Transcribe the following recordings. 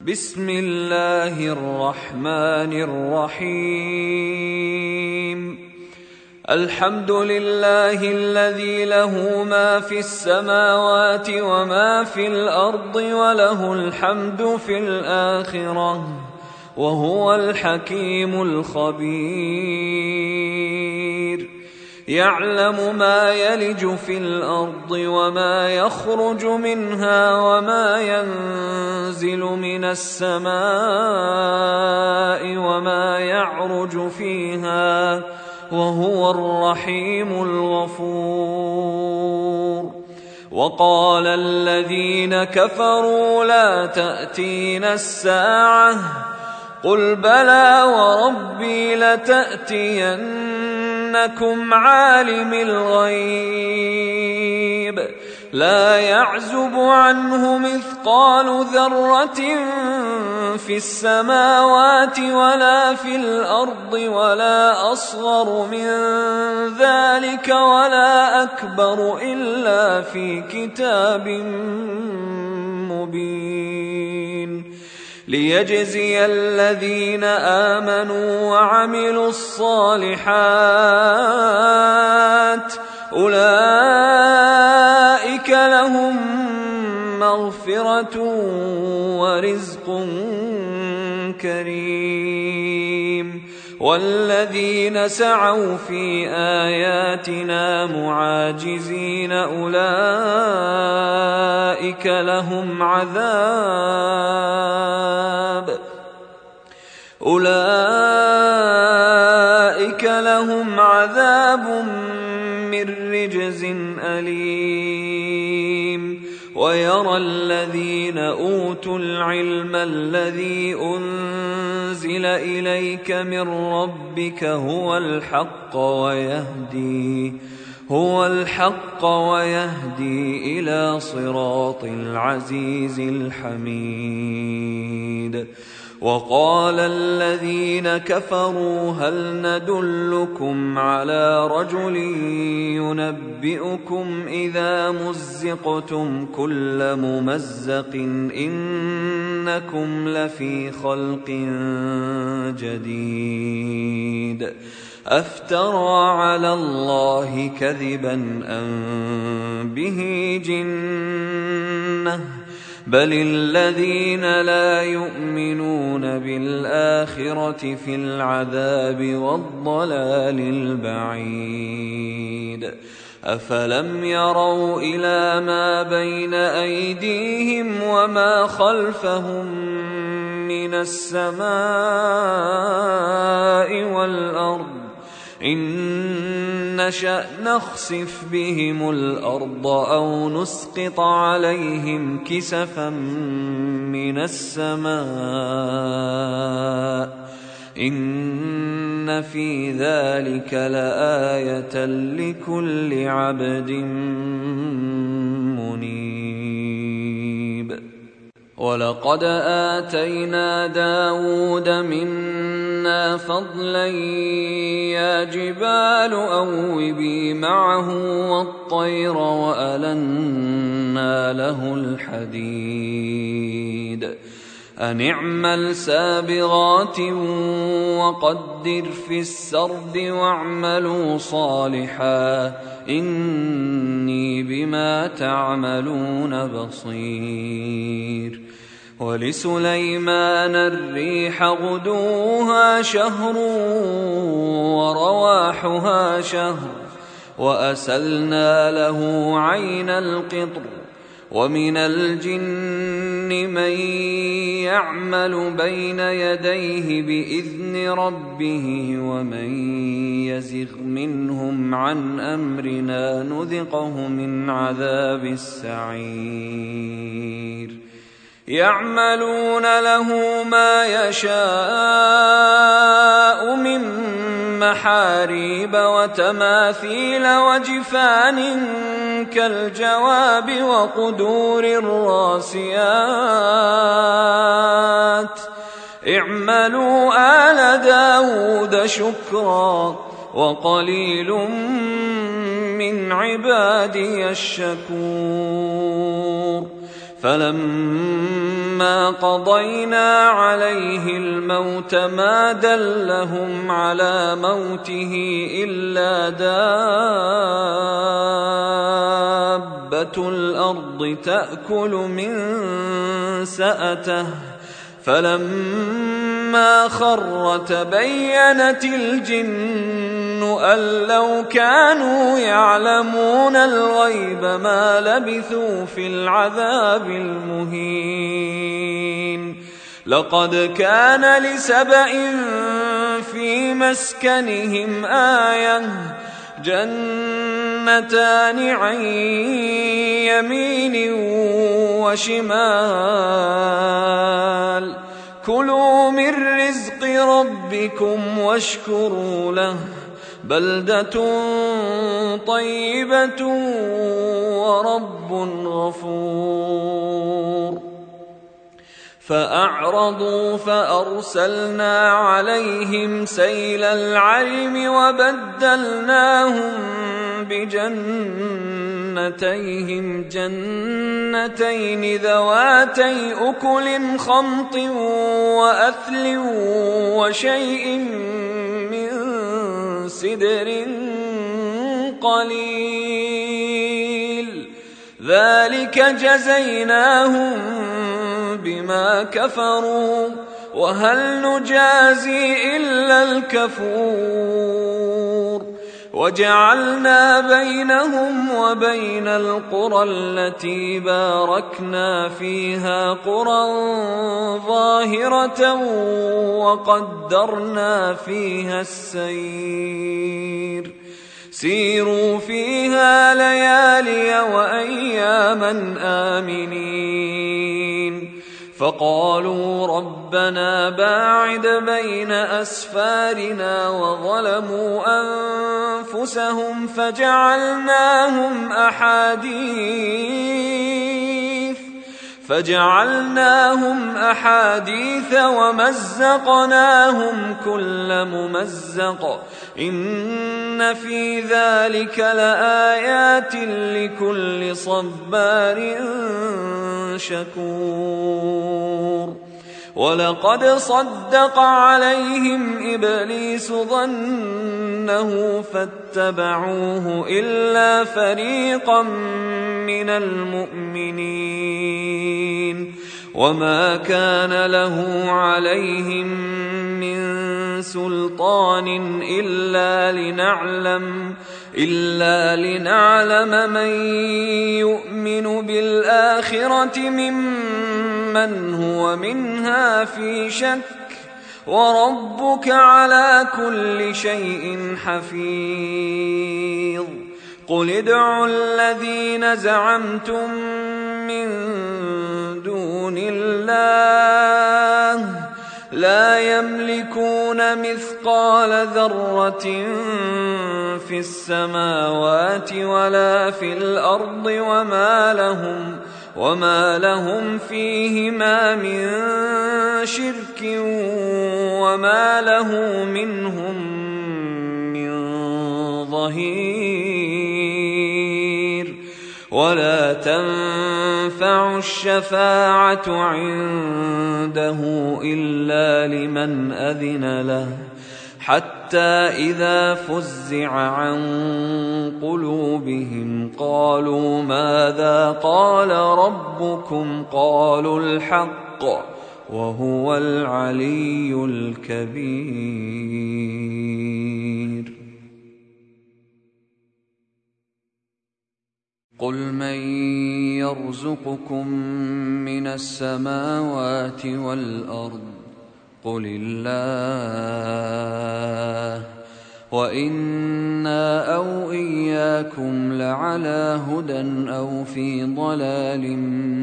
بسم الله الرحمن الرحيم. الحمد لله الذي له ما في السماوات وما في الأرض وله الحمد في الآخرة وهو الحكيم الخبير. يعلم ما يلج في الأرض وما يخرج منها وما ينزل من السماء وما يعرج فيها وهو الرحيم الغفور. وقال الذين كفروا لا تأتينا الساعة قل بلى وربي لتأتينكم عالم الغيب لا يعزب عنه مثقال ذرة في السماوات ولا في الأرض ولا أصغر من ذلك ولا أكبر إلا في كتاب مبين ليجزي الذين آمنوا وعملوا الصالحات أولئك لهم مغفرة ورزق كريم. والذين سعوا في آياتنا معاجزين أولئك لهم عذاب من رجز أليم. ويرى الذين أوتوا العلم الذي أنزل إليك من ربك هو الحق ويهدي إلى صراط العزيز الحميد. وقال الذين كفروا هل ندلكم على رجل ينبئكم إذا مزقتم كل ممزق إنكم لفي خلق جديد أفترى على الله كذبا أم به جنة بل الذين لا يؤمنون بالآخرة في العذاب والضلال البعيد. أفلم يروا إلى ما بين أيديهم وما خلفهم من السماء والأرض إن نشأ نخسف بهم الأرض أو نسقط عليهم كسفا من السماء إن في ذلك لآية لكل عبد منيب. ولقد آتينا داود منا فضلا يا جبال أوبي معه والطير وألنا له الحديد أن اعمل سابغات وقدر في السرد واعملوا صالحا إني بما تعملون بصير. ولسليمان الريح غدوها شهر ورواحها شهر وأسلنا له عين القطر. ومن الجن من يعمل بين يديه بإذن ربه ومن يزغ منهم عن أمرنا نذقه من عذاب السعير. يعملون له ما يشاء من محاريب وتماثيل وجفان كالجواب وقدور الراسيات اعملوا آل داود شكرا وقليل من عبادي الشكور. فلما قضينا عليه الموت ما دلهم على موته إلا دابة الأرض تأكل من سأته فلما خر تبينت الجن أن لو كانوا يعلمون الغيب ما لبثوا في العذاب المهين. لقد كان لسبإ في مسكنهم آية جنتان عن يمين وشمال كلوا من رزق ربكم واشكروا له بلدة طيبة ورب غفور. فأعرضوا فأرسلنا عليهم سيل العرم وبدلناهم بجنتيهم جنتين ذواتي أكل خمط وأثل وشيء من سدر قليل ذلك جزيناهم بما كفروا وهل نجازي إلا الكفور. وجعلنا بينهم وبين القرى التي باركنا فيها قرى ظاهرة وقدرنا فيها السير سيروا فيها ليالي وأياما آمنين. فقالوا ربنا باعد بين أسفارنا وظلموا أنفسهم فجعلناهم أحاديث ومزقناهم كل ممزق إن في ذلك لآيات لكل صبار شكور. ولقد صدق عليهم إبليس ظنه فاتبعوه إلا فريقا من المؤمنين وما كان له عليهم من سلطان إلا لنعلم من يؤمن بالآخرة ممن هو منها في شك وربك على كل شيء حفيظ. قل ادعوا الذين زعمتم من دون الله لا يملكون مثقال ذرة في السماوات ولا في الأرض وما لهم فيهما من شرك وما له منهم من ظهير. ولا تنفع الشفاعة عنده إلا لمن أذن له حتى إذا فزع عن قلوبهم قالوا ماذا قال ربكم قالوا الحق وهو العلي الكبير. قل من يرزقكم من السماوات والأرض قل الله وإنا أو إياكم لعلى هدى أو في ضلال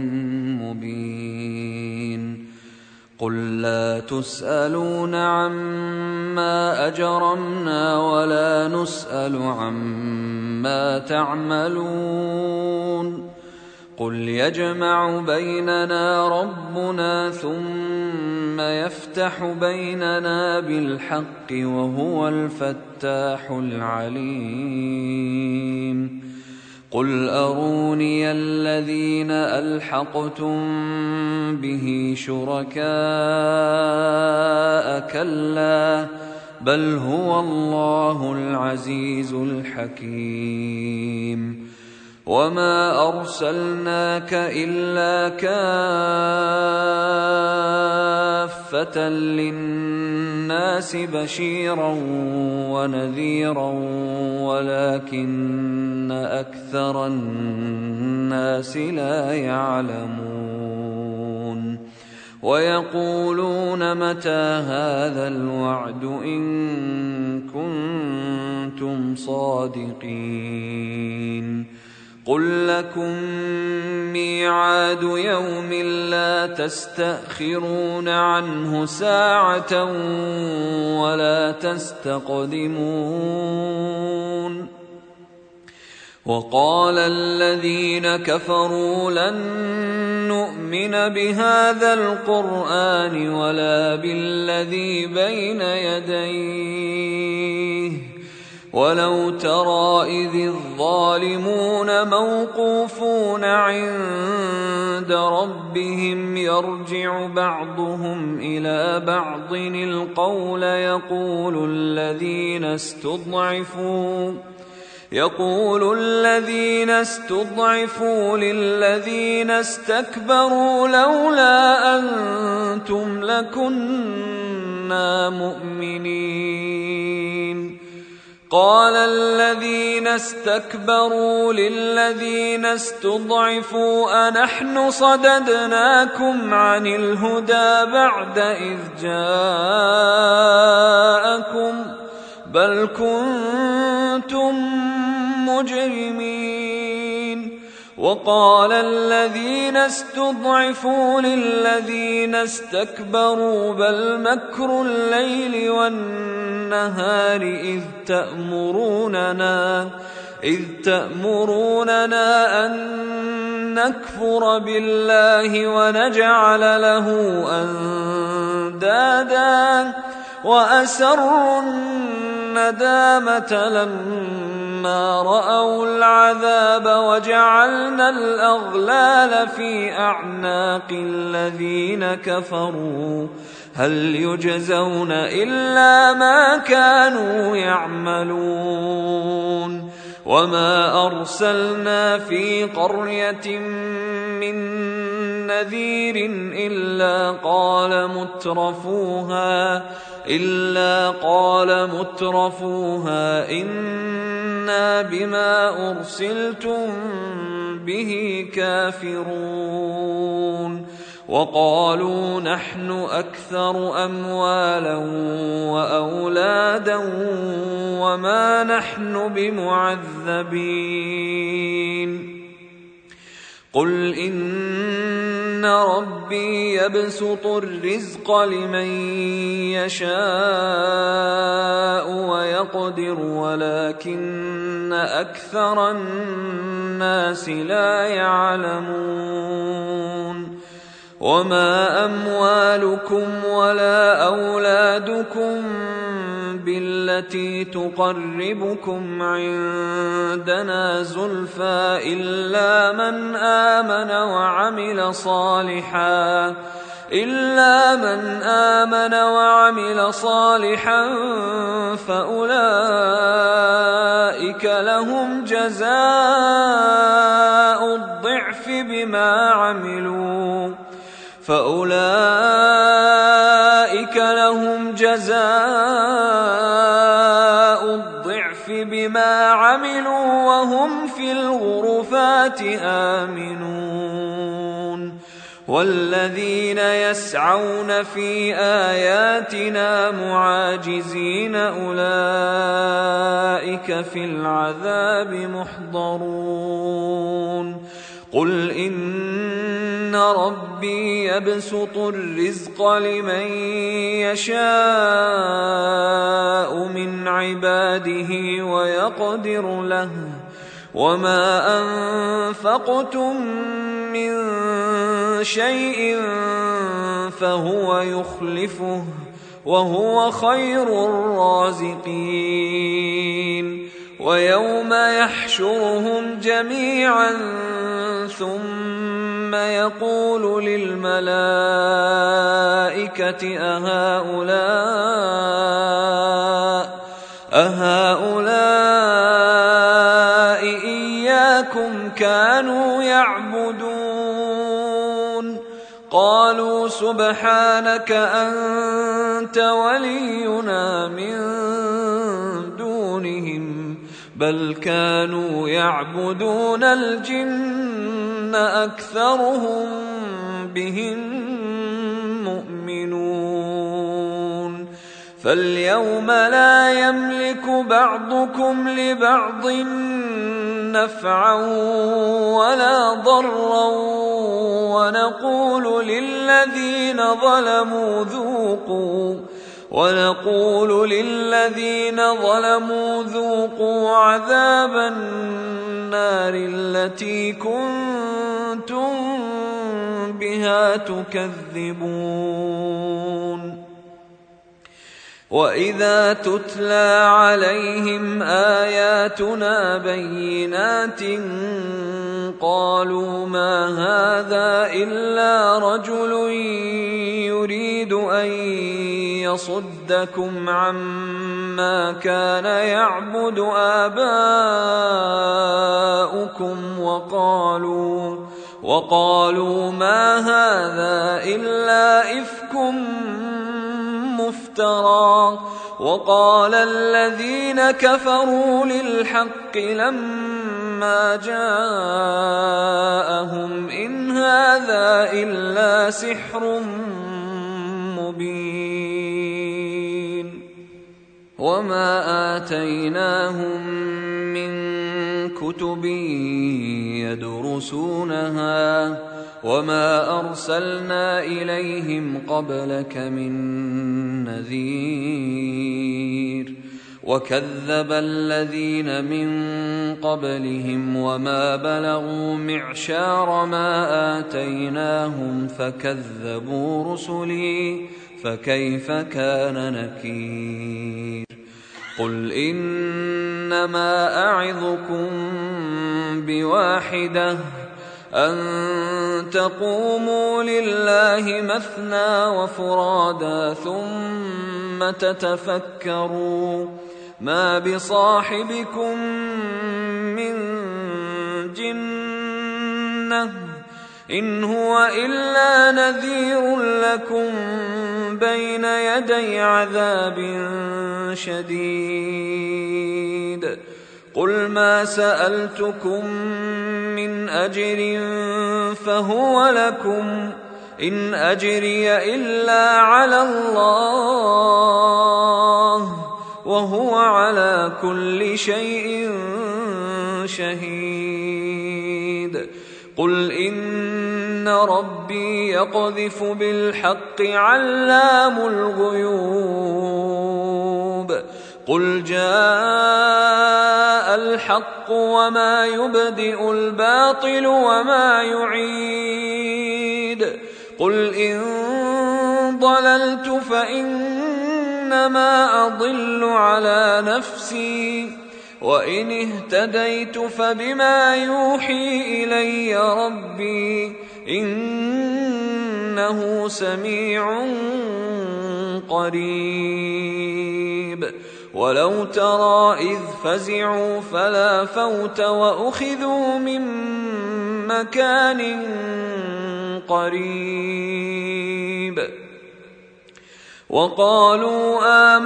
مبين. قل لا تسألون عما أجرمنا ولا نسأل عما تعملون. قل يجمع بيننا ربنا ثم يفتح بيننا بالحق وهو الفتاح العليم. قل أروني الذين ألحقتم به شركاء كلا بل هو الله العزيز الحكيم وما أرسلناك إلا كافة للناس بشيرا ونذيرا ولكن أكثر الناس لا يعلمون ويقولون متى هذا الوعد إن كنتم صادقين قل لكم ميعاد يوم لا تستأخرون عنه ساعة ولا تستقدمون وقال الذين كفروا لن نؤمن بهذا القرآن ولا بالذي بين يديه ولو ترى إذ الظالمون موقوفون عند ربهم يرجع بعضهم إلى بعض القول يقول الذين استضعفوا للذين استكبروا لولا أنتم لكنا مؤمنين قال الذين استكبروا للذين استضعفوا أنحن صددناكم عن الهدى بعد إذ جاءكم بل كنتم مجرمين وقال الذين استضعفوا للذين استكبروا بل مكر الليل والنهار إذ تأمروننا أن نكفر بالله ونجعل له أندادا وأسروا الندامة لما رأوا العذاب وجعلنا الأغلال في أعناق الذين كفروا هل يجزون إلا ما كانوا يعملون وما أرسلنا في قرية من نذير إلا قال مترفوها إنا بما أرسلتم به كافرون وقالوا نحن أكثر أموالا وأولادا وما نحن بمعذبين قل إن ربي يبسط الرزق لمن يشاء ويقدر ولكن أكثر الناس لا يعلمون وما أموالكم ولا أولادكم بالتي تقربكم عندنا زلفى إلا من آمن وعمل صالحا فأولئك لهم جزاء الضعف بما عملوا وهم في الغرفات آمنون والذين يسعون في آياتنا معاجزين أولئك في العذاب محضرون قل إن ربي يبسط الرزق لمن يشاء من عباده ويقدر له وما أنفقتم من شيء فهو يخلفه وهو خير الرازقين ويوم يحشرهم جميعا ثم يقول للملائكة أهؤلاء إياكم كانوا يعبدون قالوا سبحانك أنت ولينا من دونهم بل كانوا يعبدون الجن أكثرهم بهم مؤمنون فاليوم لا يملك بعضكم لبعض نفعا ولا ضرا ونقول للذين ظلموا ذوقوا عذاب النار التي كنتم بها تكذبون وإذا تتلى عليهم آياتنا بينات قالوا ما هذا إلا رجل يريد أن يصدكم عما كان يعبد آباؤكم وقالوا ما هذا إلا إفك مفترى وقال الذين كفروا للحق لما جاءهم إن هذا إلا سحر مبين وما آتيناهم من كتب يدرسونها وما أرسلنا إليهم قبلك من نذير وكذب الذين من قبلهم وما بلغوا معشار ما آتيناهم فكذبوا رسلي فكيف كان نكير قل إنما أعظكم بواحدة أن تقوموا لله مثنى وفرادا ثم تتفكروا ما بصاحبكم من جنة إن هو إلا نذير لكم بين يدي عذاب شديد قل ما سألتكم من أجر فهو لكم إن أجري إلا على الله وهو على كل شيء شهيد قل إن ربي يقذف بالحق علام الغيوب قل جاء الحق وما يبدئ الباطل وما يعيد قل إن ضللت فإنما أضل على نفسي وإن اهتديت فبما يوحي إلي ربي إنه سميع قريب ولو ترى إذ فزعوا فلا فوت وأخذوا من مكان قريب وقالوا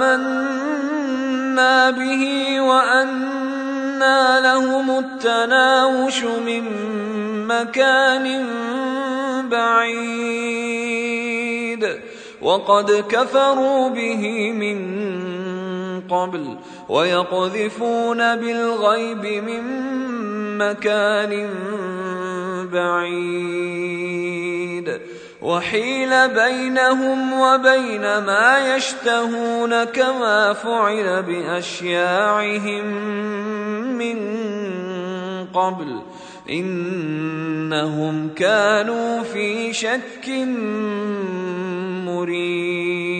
آمنا به وأنى لهم التناوش من مكان بعيد وقد كفروا به من قبل ويقذفون بالغيب من مكان بعيد وحيل بينهم وبين ما يشتهون كما فعل بأشياعهم من قبل إنهم كانوا في شك مريب